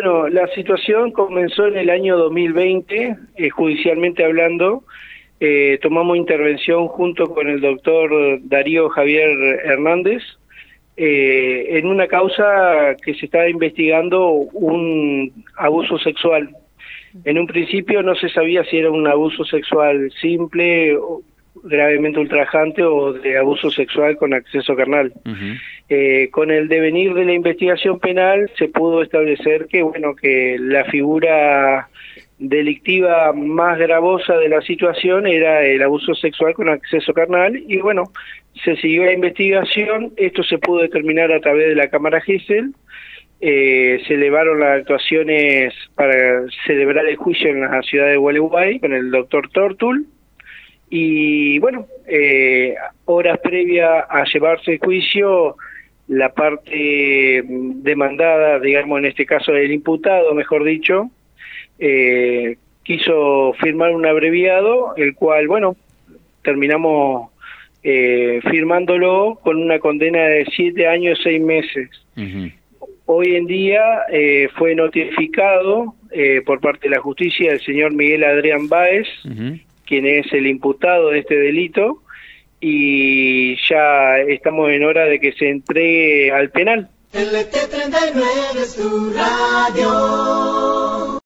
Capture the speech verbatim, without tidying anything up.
Bueno, la situación comenzó en el año dos mil veinte, eh, judicialmente hablando. Eh, tomamos intervención junto con el doctor Darío Javier Hernández eh, en una causa que se estaba investigando un abuso sexual. En un principio no se sabía si era un abuso sexual simple, o gravemente ultrajante o de abuso sexual con acceso carnal. Uh-huh. Eh, con el devenir de la investigación penal se pudo establecer que, bueno, que la figura delictiva más gravosa de la situación era el abuso sexual con acceso carnal y, bueno, se siguió la investigación. Esto se pudo determinar a través de la cámara Gesell. Eh, se elevaron las actuaciones para celebrar el juicio en la ciudad de Gualeguay con el doctor Tortul. Y bueno, eh, horas previas a llevarse el juicio, la parte demandada, digamos en este caso el imputado, mejor dicho, eh, quiso firmar un abreviado, el cual, bueno, terminamos eh, firmándolo con una condena de siete años y seis meses. Uh-huh. Hoy en día eh, fue notificado eh, por parte de la justicia el señor Miguel Adrián Báez, uh-huh, quien es el imputado de este delito, y ya estamos en hora de que se entregue al penal. L T treinta y nueve es tu radio.